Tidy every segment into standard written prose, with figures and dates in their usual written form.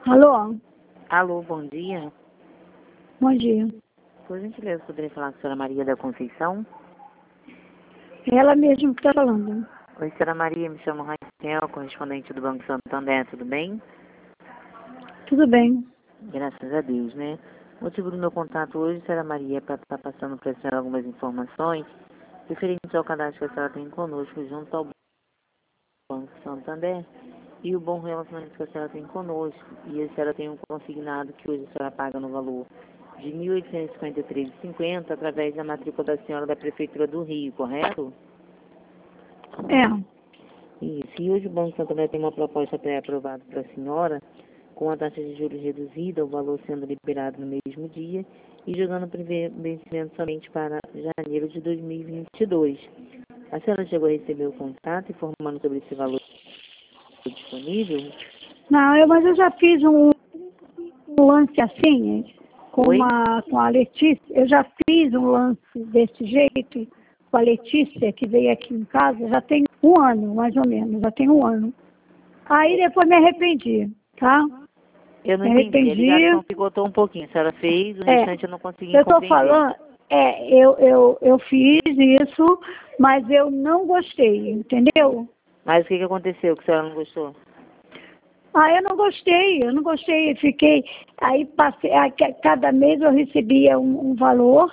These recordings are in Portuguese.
Alô? Alô, bom dia. Bom dia. Por gentileza, poderia falar com a senhora Maria da Conceição? É ela mesma que está falando. Oi, senhora Maria, me chamo Raquel, correspondente do Banco Santander, tudo bem? Tudo bem. Graças a Deus, né? O motivo do meu contato hoje, senhora Maria, é para estar passando para a senhora algumas informações referentes ao cadastro que a senhora tem conosco junto ao Banco Santander e o bom relacionamento que a senhora tem conosco. E a senhora tem um consignado que hoje a senhora paga no valor de R$ 1.853,50 através da matrícula da senhora da Prefeitura do Rio, correto? É. Isso. E hoje o Banco Santander tem uma proposta pré-aprovada para a senhora, com a taxa de juros reduzida, o valor sendo liberado no mesmo dia e jogando o vencimento somente para janeiro de 2022. A senhora chegou a receber o contato informando sobre esse valor disponível? Não, mas eu já fiz um lance assim, Oi? com a Letícia. Eu já fiz um lance desse jeito com a Letícia, que veio aqui em casa, já tem um ano, mais ou menos, já tem um ano. Aí depois me arrependi, tá? Eu não Me entendi. A arrependi. ligação picotou um pouquinho. A senhora fez, o restante eu não consegui Eu estou compreender. falando, eu fiz isso, mas eu não gostei, entendeu? Mas o que aconteceu que a senhora não gostou? Ah, eu não gostei, fiquei, aí passei, cada mês eu recebia um valor,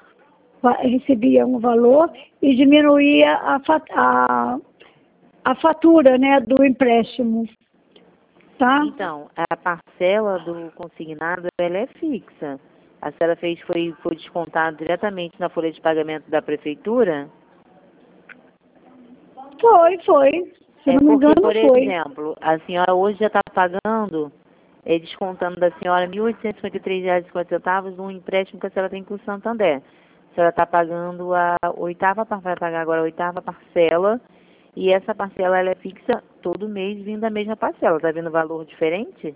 e diminuía a fatura, né, do empréstimo, tá? Então, a parcela do consignado, ela é fixa. A senhora fez, foi descontado diretamente na folha de pagamento da prefeitura? Foi, se É não me porque, engano por foi. exemplo, a senhora hoje já está pagando, descontando da senhora R$ 1.853,50 num empréstimo que a senhora tem com o Santander. A senhora está pagando vai pagar agora a oitava parcela, e essa parcela ela é fixa todo mês vindo a mesma parcela. Está vendo valor diferente?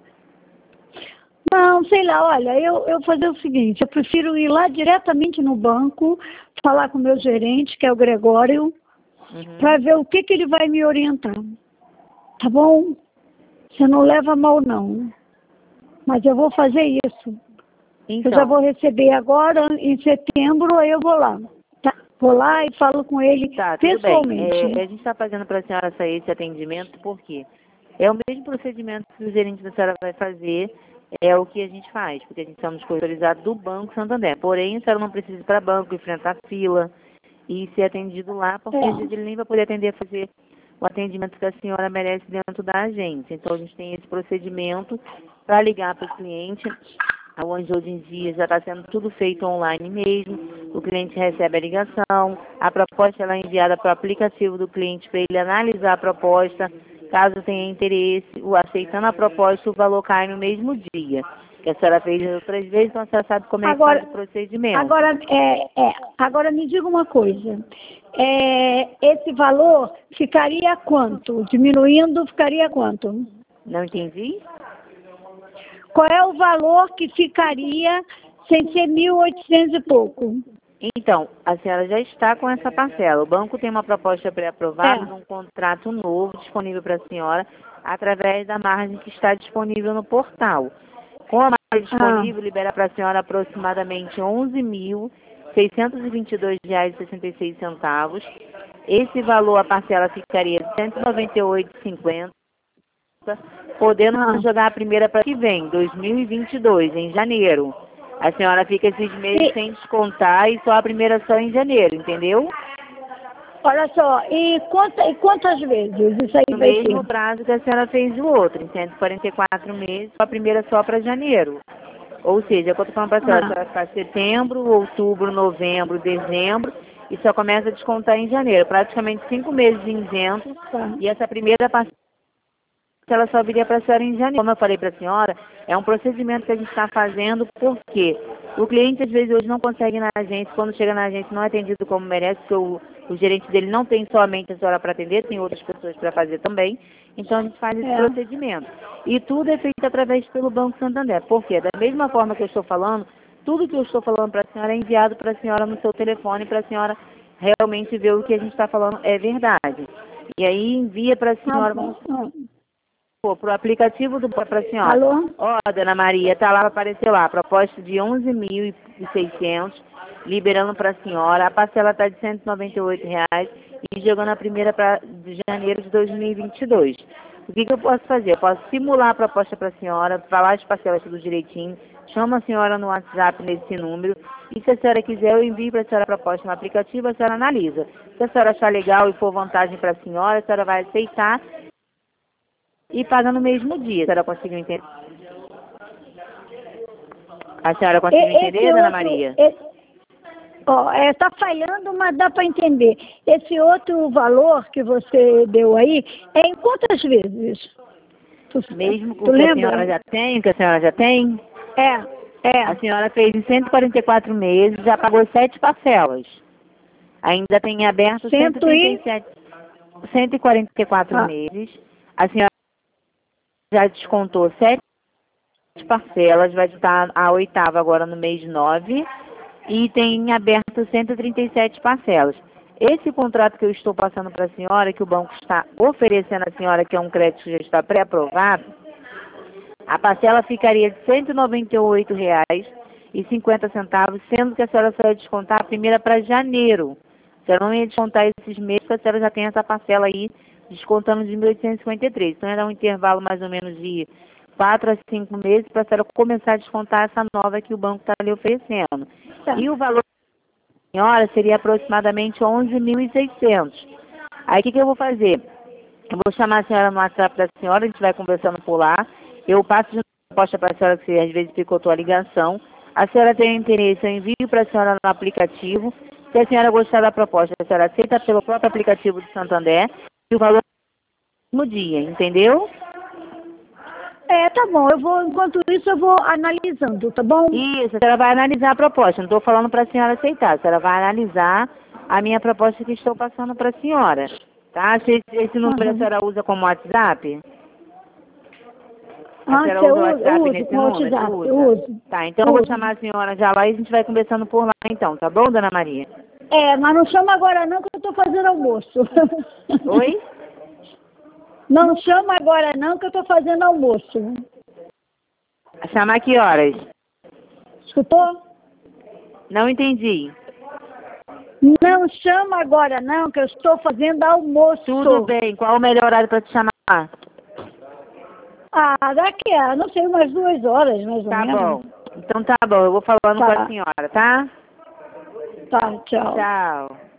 Não, sei lá, olha, eu fazer o seguinte, eu prefiro ir lá diretamente no banco, falar com o meu gerente, que é o Gregório, para ver o que ele vai me orientar. Tá bom? Você não leva mal, não. Mas eu vou fazer isso. Então, Eu já vou receber agora, em setembro, aí eu vou lá. Tá? Vou lá e falo com ele tá, tudo bem. pessoalmente. A gente está fazendo para a senhora sair esse atendimento porque é o mesmo procedimento que o gerente da senhora vai fazer, é o que a gente faz, porque a gente somos autorizados do Banco Santander. Porém, a senhora não precisa ir para banco, enfrentar fila e ser atendido lá, porque às vezes ele nem vai poder atender, fazer o atendimento que a senhora merece dentro da agência. Então, a gente tem esse procedimento para ligar para o cliente, onde hoje em dia já está sendo tudo feito online mesmo, o cliente recebe a ligação, a proposta ela é enviada para o aplicativo do cliente para ele analisar a proposta, caso tenha interesse, aceitando a proposta, o valor cai no mesmo dia. Que a senhora fez outras vezes, então a senhora sabe como é que faz o procedimento. Agora me diga uma coisa. Esse valor ficaria quanto? Diminuindo, ficaria quanto? Não entendi? Qual é o valor que ficaria sem ser 1.800 e pouco? Então, a senhora já está com essa parcela. O banco tem uma proposta pré-aprovada de um contrato novo disponível para a senhora através da margem que está disponível no portal. Com a margem disponível, libera para a senhora aproximadamente R$ 11.622,66. Esse valor, a parcela ficaria de R$ 198,50, podendo jogar a primeira para que vem, 2022, em janeiro. A senhora fica esses meses sem descontar e só a primeira só em janeiro, entendeu? Olha só, e quantas vezes isso aí No vai mesmo ser? prazo que a senhora fez o outro, em 144 meses, a primeira só para janeiro. Ou seja, quando eu estou falando para a senhora ficar setembro, outubro, novembro, dezembro, e só começa a descontar em janeiro. Praticamente 5 meses isentos, e essa primeira parcela ela só viria para a senhora em janeiro. Como eu falei para a senhora, é um procedimento que a gente está fazendo porque o cliente às vezes hoje não consegue ir na agência, quando chega na agência não é atendido como merece, porque o gerente dele não tem somente a senhora para atender, tem outras pessoas para fazer também. Então a gente faz esse procedimento. E tudo é feito através pelo Banco Santander. Por quê? Da mesma forma que eu estou falando, tudo que eu estou falando para a senhora é enviado para a senhora no seu telefone, para a senhora realmente ver o que a gente está falando é verdade. E aí envia para a senhora. for pro aplicativo do para a senhora. Alô? Ó, dona Maria, tá lá, apareceu lá, proposta de 11.600, liberando para a senhora. A parcela está de R$ 198 e jogando a primeira de janeiro de 2022. O que eu posso fazer? Eu posso simular a proposta para a senhora, falar as parcelas tudo direitinho, chama a senhora no WhatsApp nesse número e se a senhora quiser eu envio para a senhora a proposta no aplicativo, a senhora analisa. Se a senhora achar legal e for vantagem para a senhora vai aceitar e paga no mesmo dia. A senhora conseguiu entender? A senhora conseguiu entender, dona Maria? Está falhando, mas dá para entender. Esse outro valor que você deu aí, é em quantas vezes? Mesmo com o que a senhora já tem, o que a senhora já tem? A senhora fez em 144 meses, já pagou 7 parcelas. Ainda tem aberto 144 meses. A senhora já descontou 7 parcelas, vai estar a 8ª agora no mês 9 e tem aberto 137 parcelas. Esse contrato que eu estou passando para a senhora, que o banco está oferecendo à senhora, que é um crédito que já está pré-aprovado, a parcela ficaria de R$ 198,50, sendo que a senhora só ia descontar a primeira para janeiro. A senhora não ia descontar esses meses, porque a senhora já tem essa parcela aí, descontando de 1.853. Então, ia dar um intervalo mais ou menos de 4 a 5 meses para a senhora começar a descontar essa nova que o banco está lhe oferecendo. E o valor da senhora seria aproximadamente 11.600. Aí, o que eu vou fazer? Eu vou chamar a senhora no WhatsApp da senhora, a gente vai conversando por lá. Eu passo de proposta para a senhora, que às vezes picotou a ligação. A senhora tem interesse, eu envio para a senhora no aplicativo. Se a senhora gostar da proposta, a senhora aceita pelo próprio aplicativo do Santander e o valor no dia, entendeu? Tá bom. Enquanto isso, eu vou analisando, tá bom? Isso, a senhora vai analisar a proposta. Não estou falando para a senhora aceitar. A senhora vai analisar a minha proposta que estou passando para a senhora. Tá? Esse número a senhora usa como WhatsApp? A senhora usa o WhatsApp nesse número? Uso. Tá, então eu vou chamar a senhora já lá e a gente vai conversando por lá então, tá bom, dona Maria? Mas não chama agora não, que eu estou fazendo almoço. Oi? Não chama agora não, que eu estou fazendo almoço. Chamar que horas? Escutou? Não entendi. Não chama agora não, que eu estou fazendo almoço. Tudo bem, qual o melhor horário para te chamar? Daqui a, não sei, umas 2 horas, mais ou menos. Tá bom. Então tá bom, eu vou falando com a senhora, tá? Tá, tchau. Tchau.